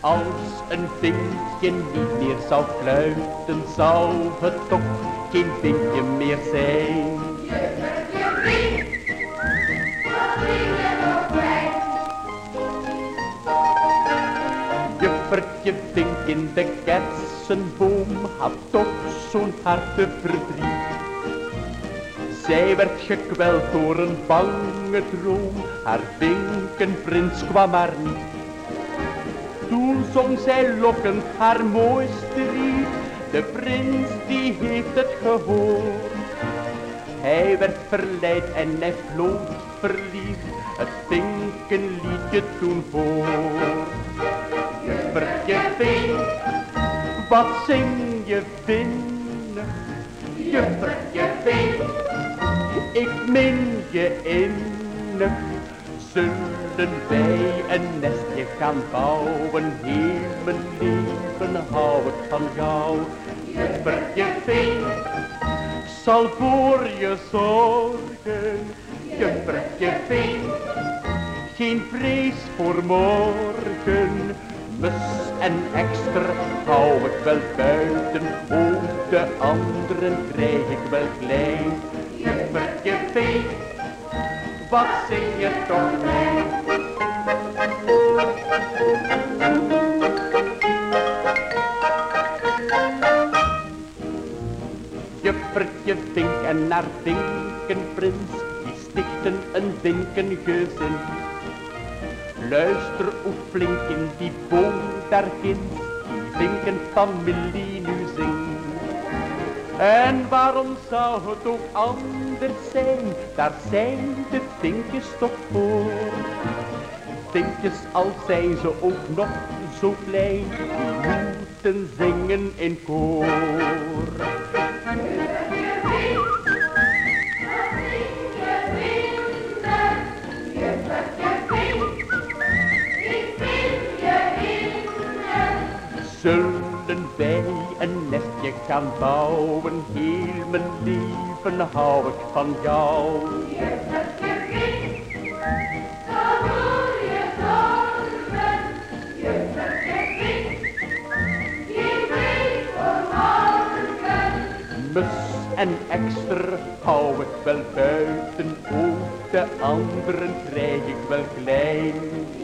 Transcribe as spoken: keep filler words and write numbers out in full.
Als een vinkje niet meer zou fluiten, zou het toch geen vinkje meer zijn. Juffertje Vink, wat ben je nog klein? Juffertje Vink in de kersenboom had toch zo'n harteverdriet. Zij werd gekweld door een bange droom, haar vinkenprins kwam maar niet. Toen zong zij lokkend haar mooiste lied, de prins die heeft het gehoord. Hij werd verleid en hij floot verliefd, het vinkenliedje toen voor. Juffertje Vink, wat zing je vinnig? Juffertje Vink, ik min je innig. Zullen wij een nestje gaan bouwen? Heel mijn leven hou ik van jou. Juffertje Vink zal voor je zorgen. Juffertje Vink, geen vrees voor morgen. Mus en ekster hou ik wel buiten, ook de anderen krijg ik wel klein. Juffertje Vink, wat zing je toch fijn? Juffertje Vink en haar vinkenprins, die stichten een vinkengezin. Luister hoe flink in die boom daar ginds, die vinkenfamilie nu zingt. En waarom zou het ook anders zijn, daar zijn de vinkjes toch voor. Vinkjes, al zijn ze ook nog zo klein, die moeten zingen in koor. Zullen wij een nestje gaan bouwen? Heel mijn leven hou ik van jou. Juffertje Vink, zal voor je zorgen. Juffertje Vink, geen vrees voor morgen. Mus en ekster hou ik wel buiten, ook de anderen krijg ik wel klein.